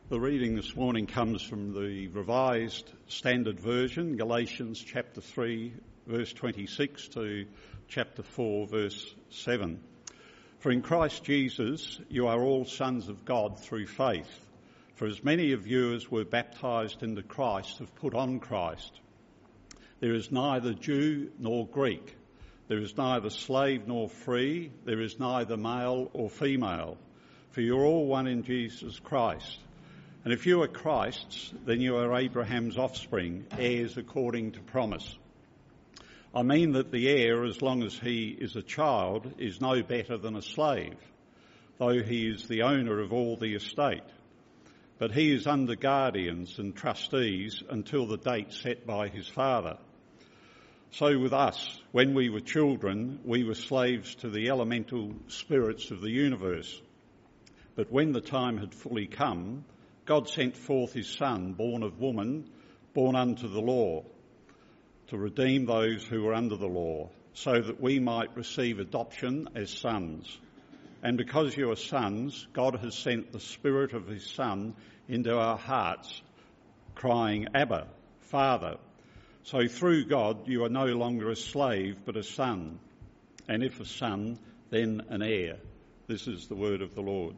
The reading this morning comes from the Revised Standard Version, Galatians chapter 3, verse 26 to chapter 4, verse 7. For in Christ Jesus you are all sons of God through faith. For as many of you as were baptised into Christ have put on Christ. There is neither Jew nor Greek. There is neither slave nor free. There is neither male or female. For you are all one in Jesus Christ. And if you are Christ's, then you are Abraham's offspring, heirs according to promise. I mean that the heir, as long as he is a child, is no better than a slave, though he is the owner of all the estate. But he is under guardians and trustees until the date set by his father. So with us, when we were children, we were slaves to the elemental spirits of the universe. But when the time had fully come, God sent forth his Son, born of woman, born unto the law, to redeem those who were under the law, so that we might receive adoption as sons. And because you are sons, God has sent the Spirit of his Son into our hearts, crying, Abba, Father. So through God you are no longer a slave, but a son. And if a son, then an heir. This is the word of the Lord.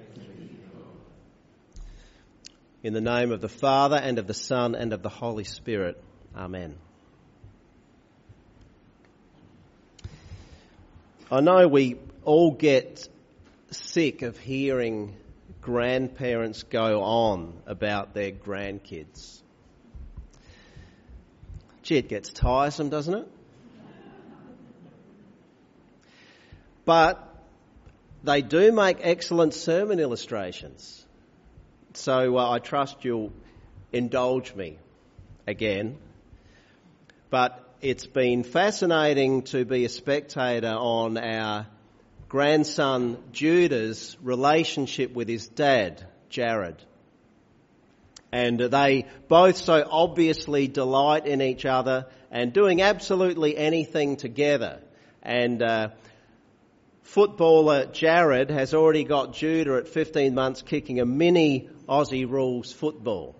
In the name of the Father, and of the Son, and of the Holy Spirit. Amen. I know we all get sick of hearing grandparents go on about their grandkids. Gee, it gets tiresome, doesn't it? But they do make excellent sermon illustrations. So I trust you'll indulge me again. But it's been fascinating to be a spectator on our grandson Judah's relationship with his dad, Jared. And they both so obviously delight in each other and doing absolutely anything together. And footballer Jared has already got Judah at 15 months kicking a mini Aussie rules football.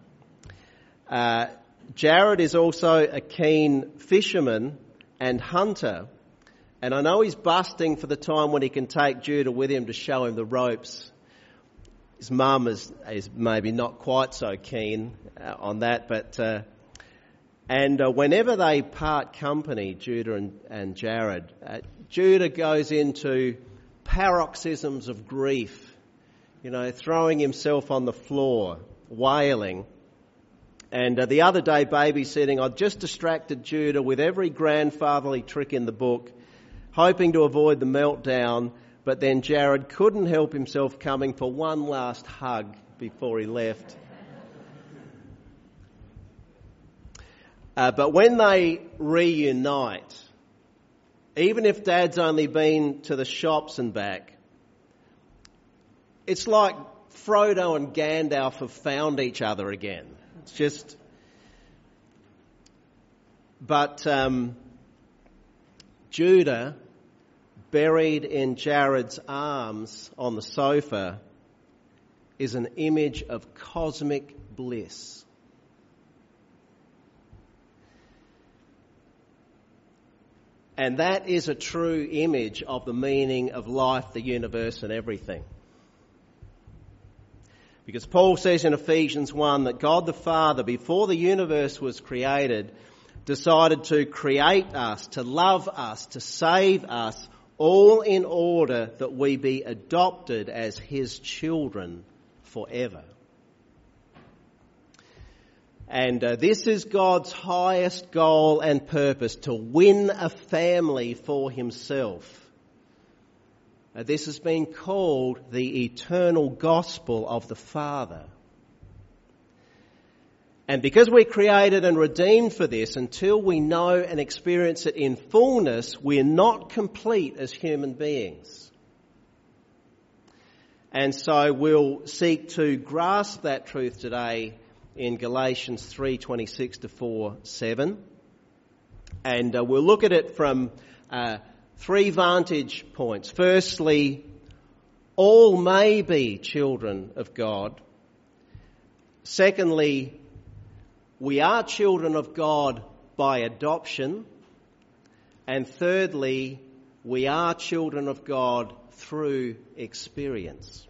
Jared is also a keen fisherman and hunter, and I know he's busting for the time when he can take Judah with him to show him the ropes. His mum is maybe not quite so keen on that, but whenever they part company, Judah and Jared, Judah goes into paroxysms of grief, throwing himself on the floor, wailing. And the other day, babysitting, I just distracted Judah with every grandfatherly trick in the book, hoping to avoid the meltdown, but then Jared couldn't help himself coming for one last hug before he left. But when they reunite, even if Dad's only been to the shops and back, it's like Frodo and Gandalf have found each other again. It's just... But Judah, buried in Jared's arms on the sofa, is an image of cosmic bliss. And that is a true image of the meaning of life, the universe, and everything. Because Paul says in Ephesians 1 that God the Father, before the universe was created, decided to create us, to love us, to save us, all in order that we be adopted as his children forever. And this is God's highest goal and purpose, to win a family for himself. This has been called the eternal gospel of the Father. And because we're created and redeemed for this, until we know and experience it in fullness, we're not complete as human beings. And so we'll seek to grasp that truth today in Galatians 3:26 to 4:7. And we'll look at it from three vantage points. Firstly, all may be children of God. Secondly, we are children of God by adoption. And thirdly, we are children of God through experience.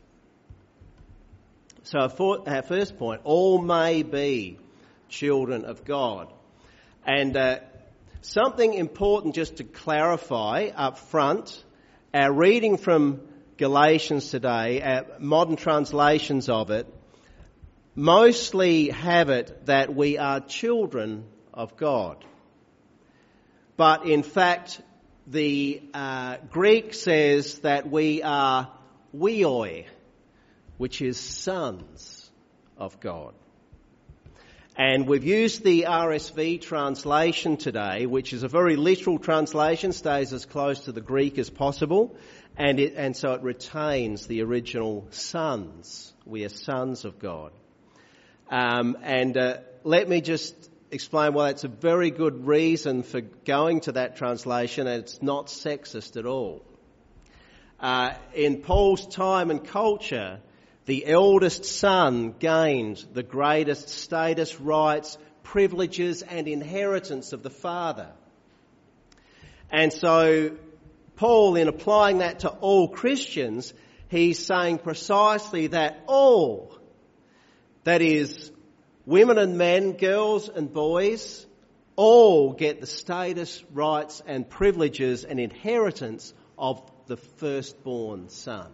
So our first point, all may be children of God. And something important just to clarify up front, our reading from Galatians today, our modern translations of it, mostly have it that we are children of God. But in fact, the Greek says that we are huioi, which is sons of God. And we've used the RSV translation today, which is a very literal translation, stays as close to the Greek as possible, and so it retains the original sons. We are sons of God. Let me just explain why that's a very good reason for going to that translation, and it's not sexist at all. In Paul's time and culture, the eldest son gained the greatest status, rights, privileges and inheritance of the father. And so Paul, in applying that to all Christians, he's saying precisely that all, that is, women and men, girls and boys, all get the status, rights and privileges and inheritance of the firstborn son.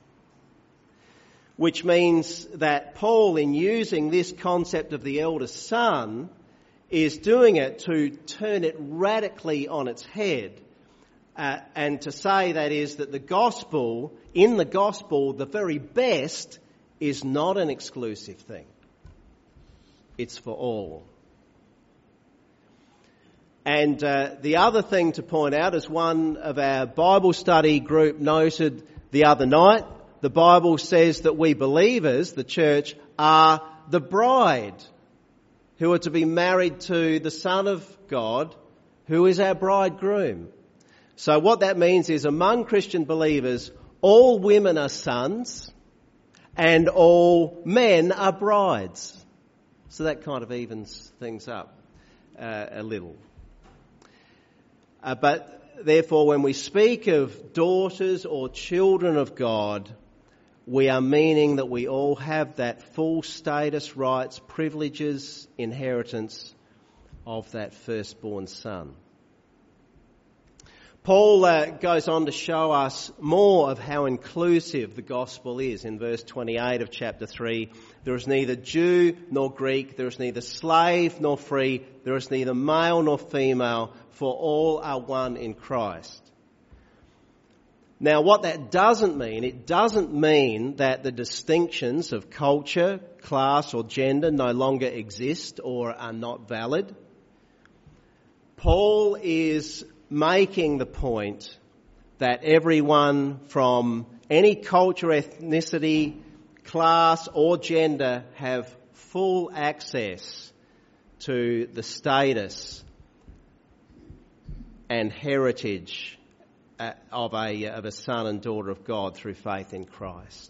Which means that Paul, in using this concept of the eldest son, is doing it to turn it radically on its head, and to say, that is, that in the gospel, the very best is not an exclusive thing. It's for all. And the other thing to point out, as one of our Bible study group noted the other night, the Bible says that we believers, the church, are the bride who are to be married to the Son of God, who is our bridegroom. So what that means is, among Christian believers, all women are sons and all men are brides. So that kind of evens things up a little. But therefore, when we speak of daughters or children of God, we are meaning that we all have that full status, rights, privileges, inheritance of that firstborn son. Paul goes on to show us more of how inclusive the gospel is in verse 28 of chapter 3. There is neither Jew nor Greek, there is neither slave nor free, there is neither male nor female, for all are one in Christ. Now, what that doesn't mean, it doesn't mean that the distinctions of culture, class or gender no longer exist or are not valid. Paul is making the point that everyone from any culture, ethnicity, class or gender have full access to the status and heritage of a son and daughter of God through faith in Christ.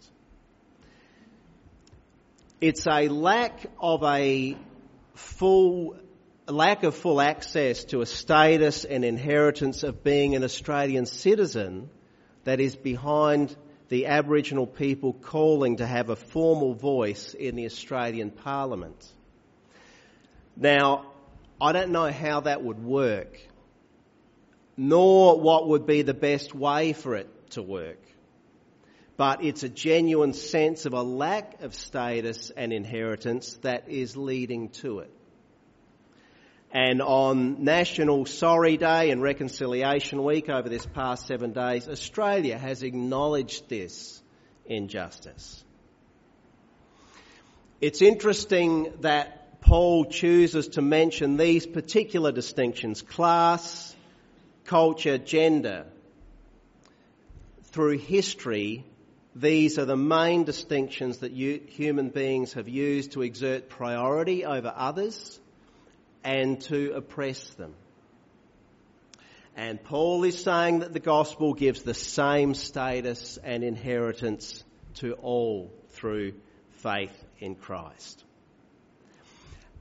It's a lack of full access to a status and inheritance of being an Australian citizen that is behind the Aboriginal people calling to have a formal voice in the Australian Parliament. Now, I don't know how that would work, nor what would be the best way for it to work. But it's a genuine sense of a lack of status and inheritance that is leading to it. And on National Sorry Day and Reconciliation Week over this past 7 days, Australia has acknowledged this injustice. It's interesting that Paul chooses to mention these particular distinctions, class, culture, gender. Through history, these are the main distinctions that human beings have used to exert priority over others and to oppress them. And Paul is saying that the gospel gives the same status and inheritance to all through faith in Christ.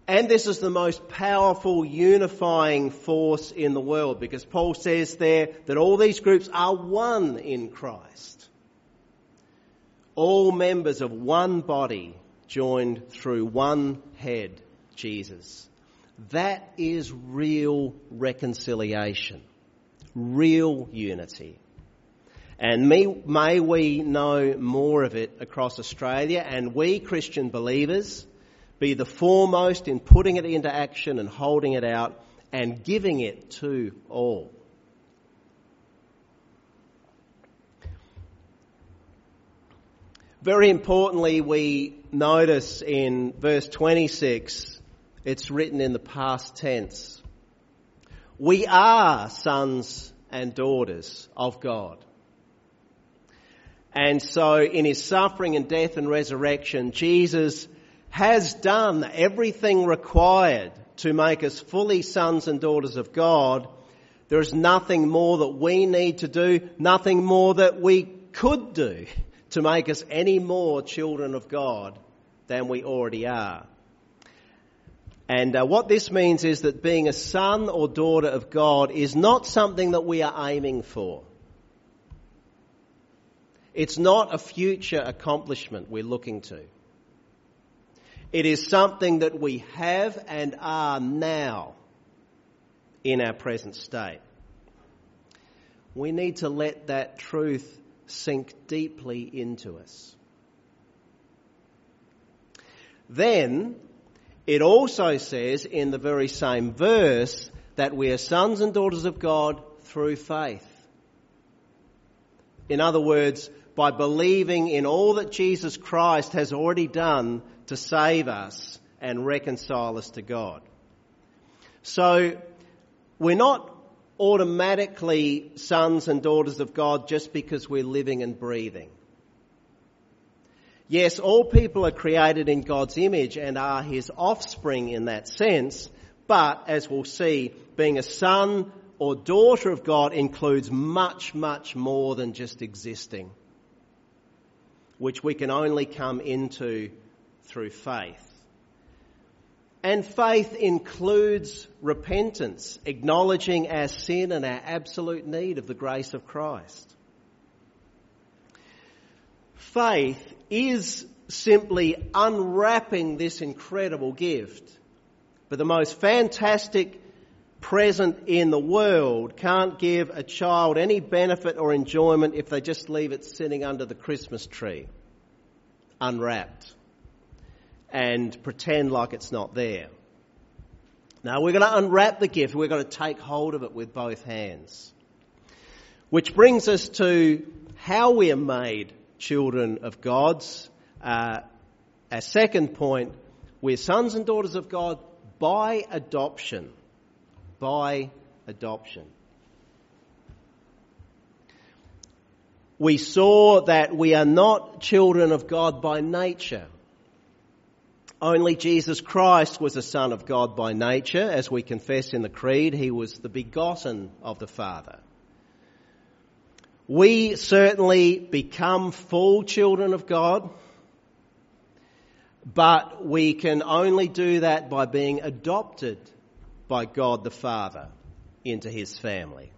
And this is the most powerful unifying force in the world, because Paul says there that all these groups are one in Christ. All members of one body joined through one head, Jesus. That is real reconciliation, real unity. And may we know more of it across Australia, and we Christian believers be the foremost in putting it into action and holding it out and giving it to all. Very importantly, we notice in verse 26, it's written in the past tense. We are sons and daughters of God. And so in his suffering and death and resurrection, Jesus has done everything required to make us fully sons and daughters of God. There is nothing more that we need to do, nothing more that we could do to make us any more children of God than we already are. And what this means is that being a son or daughter of God is not something that we are aiming for. It's not a future accomplishment we're looking to. It is something that we have and are now in our present state. We need to let that truth sink deeply into us. Then, it also says in the very same verse that we are sons and daughters of God through faith. In other words, by believing in all that Jesus Christ has already done to save us and reconcile us to God. So, we're not automatically sons and daughters of God just because we're living and breathing. Yes, all people are created in God's image and are his offspring in that sense, but as we'll see, being a son or daughter of God includes much, much more than just existing, which we can only come into through faith. And faith includes repentance, acknowledging our sin and our absolute need of the grace of Christ. Faith is simply unwrapping this incredible gift. But the most fantastic present in the world can't give a child any benefit or enjoyment if they just leave it sitting under the Christmas tree, unwrapped, and pretend like it's not there. Now, we're going to unwrap the gift. We're going to take hold of it with both hands. Which brings us to how we are made children of God's. Our second point, we're sons and daughters of God by adoption. By adoption. We saw that we are not children of God by nature. Only Jesus Christ was a son of God by nature. As we confess in the Creed, he was the begotten of the Father. We certainly become full children of God, but we can only do that by being adopted by God the Father into his family.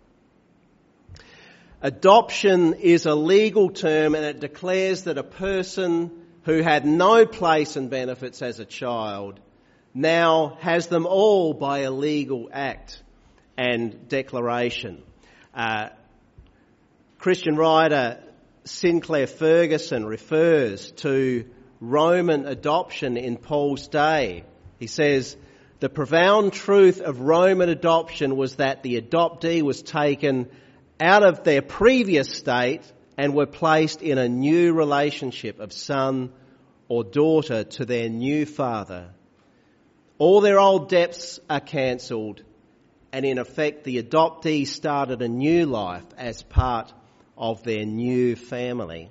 Adoption is a legal term, and it declares that a person who had no place and benefits as a child now has them all by a legal act and declaration. Christian writer Sinclair Ferguson refers to Roman adoption in Paul's day. He says, the profound truth of Roman adoption was that the adoptee was taken out of their previous state and were placed in a new relationship of son or daughter to their new father. All their old debts are cancelled, and in effect the adoptee started a new life as part of their new family.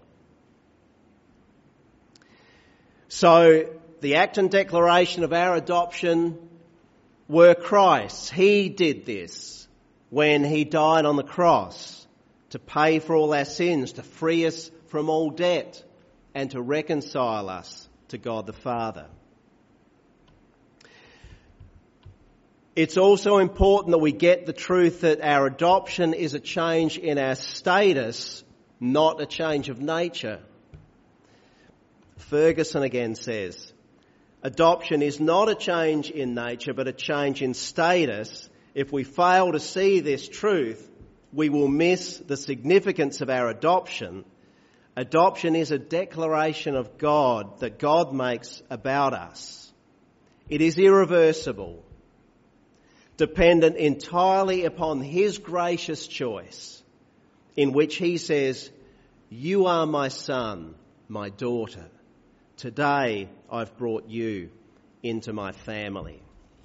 So the act and declaration of our adoption were Christ's. He did this when he died on the cross to pay for all our sins, to free us from all debt, and to reconcile us to God the Father. It's also important that we get the truth that our adoption is a change in our status, not a change of nature. Ferguson again says, adoption is not a change in nature, but a change in status. If we fail to see this truth, we will miss the significance of our adoption. Adoption is a declaration of God that God makes about us. It is irreversible, dependent entirely upon his gracious choice, in which he says, "You are my son, my daughter. Today I've brought you into my family."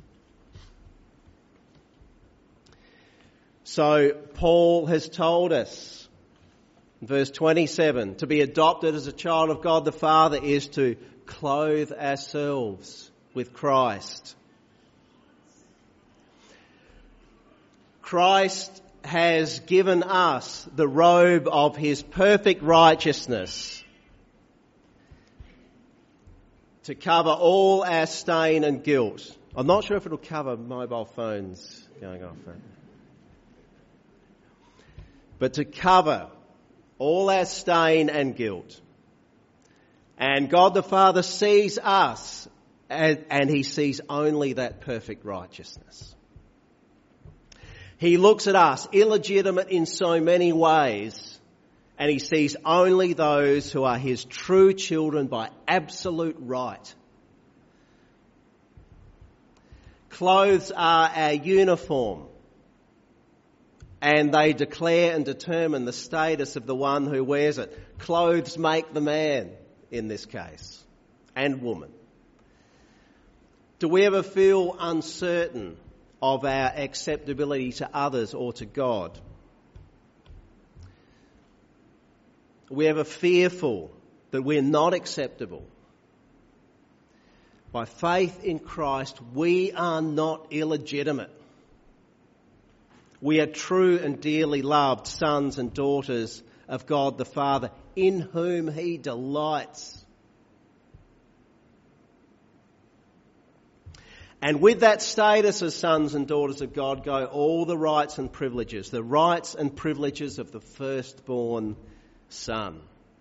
So Paul has told us, in verse 27, to be adopted as a child of God the Father is to clothe ourselves with Christ. Christ has given us the robe of his perfect righteousness to cover all our stain and guilt. I'm not sure if it'll cover mobile phones going off. But to cover all our stain and guilt. And God the Father sees us and he sees only that perfect righteousness. He looks at us, illegitimate in so many ways, and he sees only those who are his true children by absolute right. Clothes are our uniform, and they declare and determine the status of the one who wears it. Clothes make the man in this case, and woman. Do we ever feel uncertain of our acceptability to others or to God? Are we ever fearful that we're not acceptable? By faith in Christ, we are not illegitimate. We are true and dearly loved sons and daughters of God the Father, in whom he delights. And with that status as sons and daughters of God go all the rights and privileges, the rights and privileges of the firstborn son.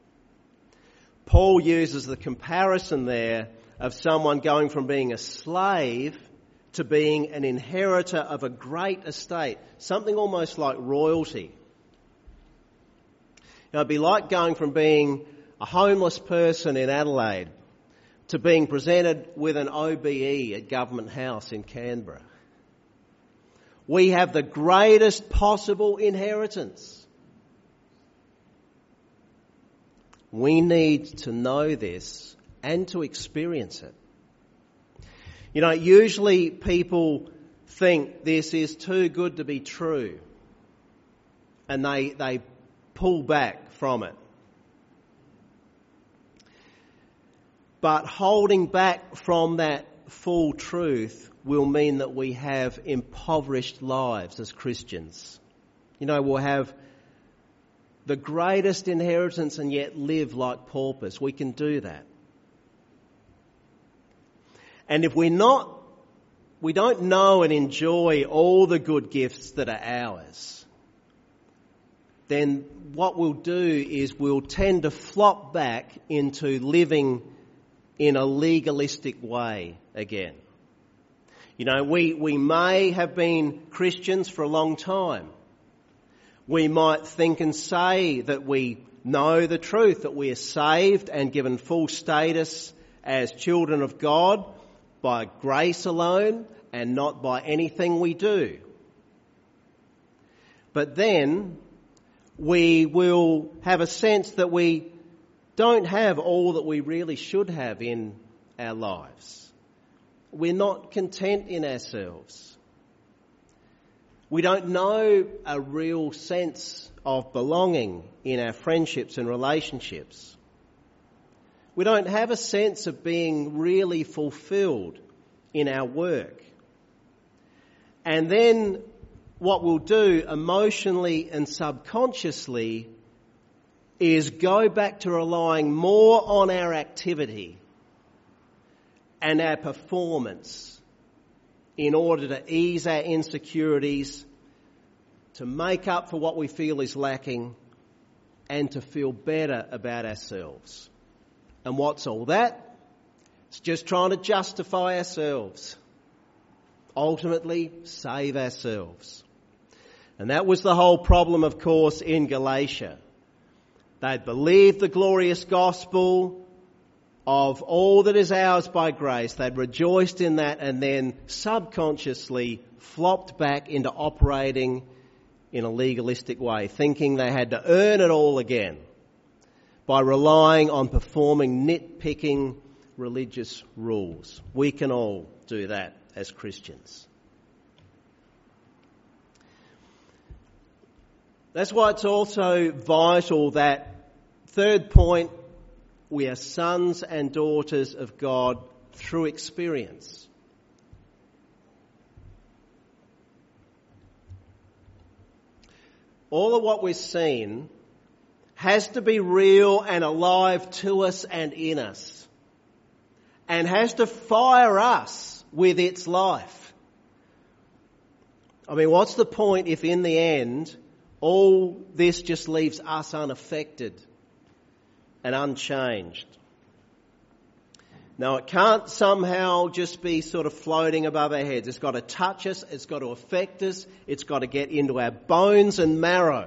Paul uses the comparison there of someone going from being a slave to being an inheritor of a great estate, something almost like royalty. Now, it'd be like going from being a homeless person in Adelaide to being presented with an OBE at Government House in Canberra. We have the greatest possible inheritance. We need to know this and to experience it. You know, usually people think this is too good to be true, and they pull back from it. But holding back from that full truth will mean that we have impoverished lives as Christians. You know, we'll have the greatest inheritance and yet live like paupers. We can do that. And if we don't know and enjoy all the good gifts that are ours, then what we'll do is we'll tend to flop back into living in a legalistic way again. You know, we may have been Christians for a long time. We might think and say that we know the truth, that we are saved and given full status as children of God by grace alone and not by anything we do. But then we will have a sense that we don't have all that we really should have in our lives. We're not content in ourselves. We don't know a real sense of belonging in our friendships and relationships. We don't have a sense of being really fulfilled in our work. And then what we'll do emotionally and subconsciously is go back to relying more on our activity and our performance in order to ease our insecurities, to make up for what we feel is lacking, and to feel better about ourselves. And what's all that? It's just trying to justify ourselves. Ultimately, save ourselves. And that was the whole problem, of course, in Galatia. They'd believed the glorious gospel of all that is ours by grace. They'd rejoiced in that and then subconsciously flopped back into operating in a legalistic way, thinking they had to earn it all again by relying on performing nitpicking religious rules. We can all do that as Christians. That's why it's also vital that, third point, we are sons and daughters of God through experience. All of what we've seen has to be real and alive to us and in us, and has to fire us with its life. I mean, what's the point if in the end all this just leaves us unaffected and unchanged? Now, it can't somehow just be sort of floating above our heads. It's got to touch us, it's got to affect us, it's got to get into our bones and marrow.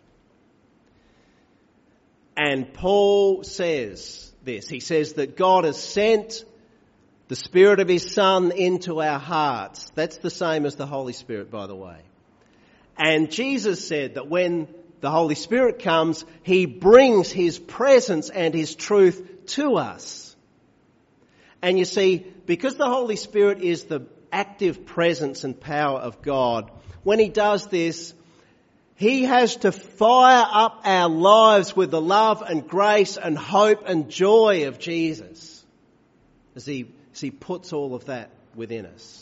And Paul says this. He says that God has sent the Spirit of His Son into our hearts. That's the same as the Holy Spirit, by the way. And Jesus said that when the Holy Spirit comes, He brings His presence and His truth to us. And you see, because the Holy Spirit is the active presence and power of God, when He does this, He has to fire up our lives with the love and grace and hope and joy of Jesus as He puts all of that within us.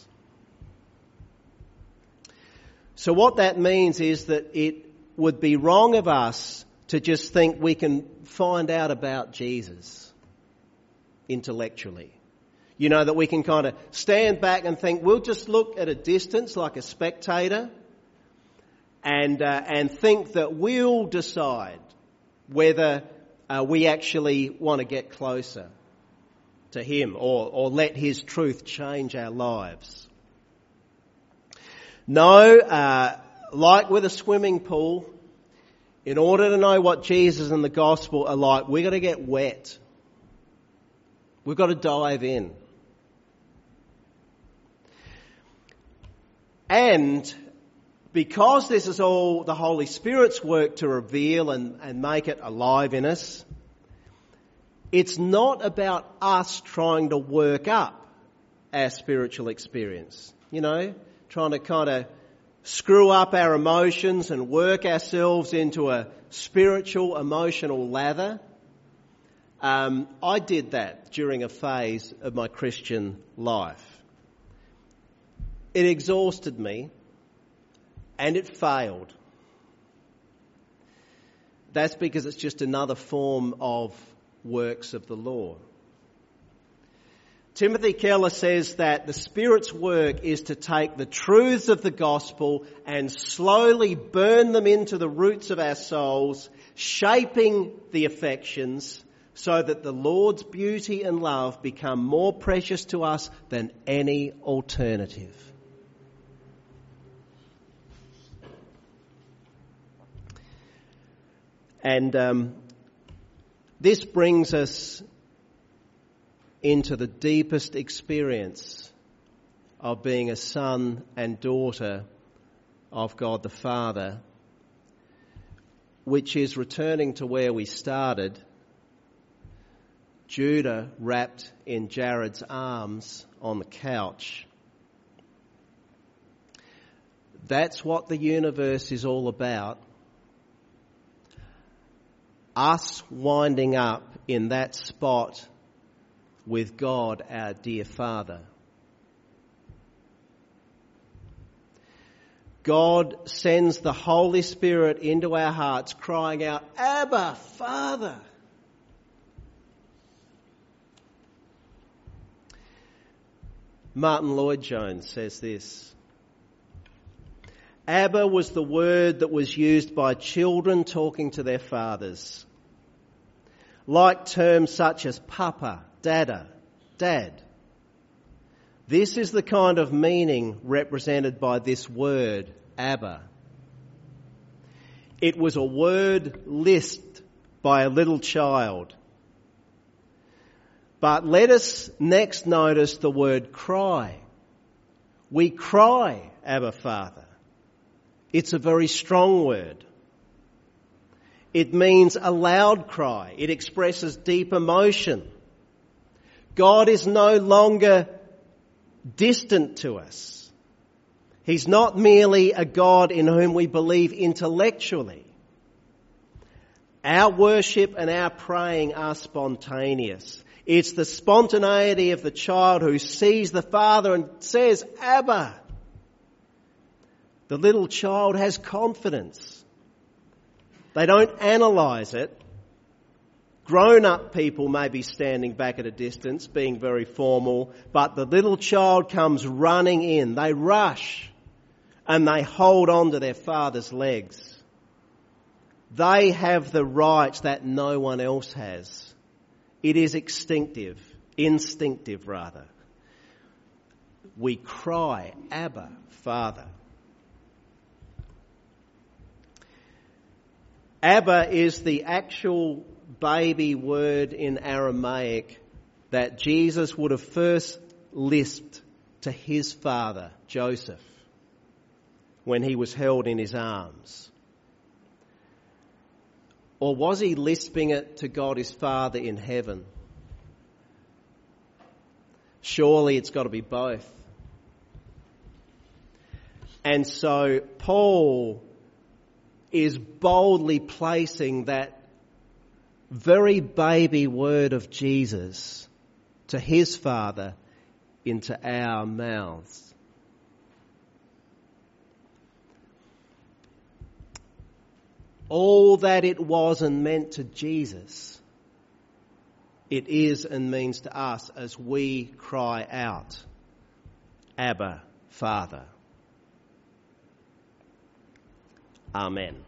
So what that means is that it would be wrong of us to just think we can find out about Jesus intellectually. You know, that we can kind of stand back and think we'll just look at a distance like a spectator and think that we'll decide whether we actually want to get closer to Him or let His truth change our lives. No, like with a swimming pool, in order to know what Jesus and the gospel are like, we've got to get wet. We've got to dive in. And because this is all the Holy Spirit's work to reveal and make it alive in us, it's not about us trying to work up our spiritual experience. You know, trying to kind of screw up our emotions and work ourselves into a spiritual, emotional lather. I did that during a phase of my Christian life. It exhausted me and it failed. That's because it's just another form of works of the law. Timothy Keller says that the Spirit's work is to take the truths of the gospel and slowly burn them into the roots of our souls, shaping the affections so that the Lord's beauty and love become more precious to us than any alternative. And this brings us into the deepest experience of being a son and daughter of God the Father, which is returning to where we started. Judah wrapped in Jared's arms on the couch. That's what the universe is all about. Us winding up in that spot with God, our dear Father. God sends the Holy Spirit into our hearts crying out, Abba, Father. Martin Lloyd-Jones says this: Abba was the word that was used by children talking to their fathers. Like terms such as papa, dada, dad. This is the kind of meaning represented by this word, Abba. It was a word lisped by a little child. But let us next notice the word cry. We cry, Abba Father. It's a very strong word. It means a loud cry. It expresses deep emotion. God is no longer distant to us. He's not merely a God in whom we believe intellectually. Our worship and our praying are spontaneous. It's the spontaneity of the child who sees the Father and says, Abba. The little child has confidence. They don't analyse it. Grown-up people may be standing back at a distance, being very formal, but the little child comes running in. They rush and they hold on to their father's legs. They have the rights that no one else has. It is instinctive. We cry, Abba, Father. Abba is the actual baby word in Aramaic that Jesus would have first lisped to his father, Joseph, when he was held in his arms. Or was he lisping it to God his Father in heaven? Surely it's got to be both. And so Paul is boldly placing that very baby word of Jesus to his Father into our mouths. All that it was and meant to Jesus, it is and means to us as we cry out, Abba, Father. Amen.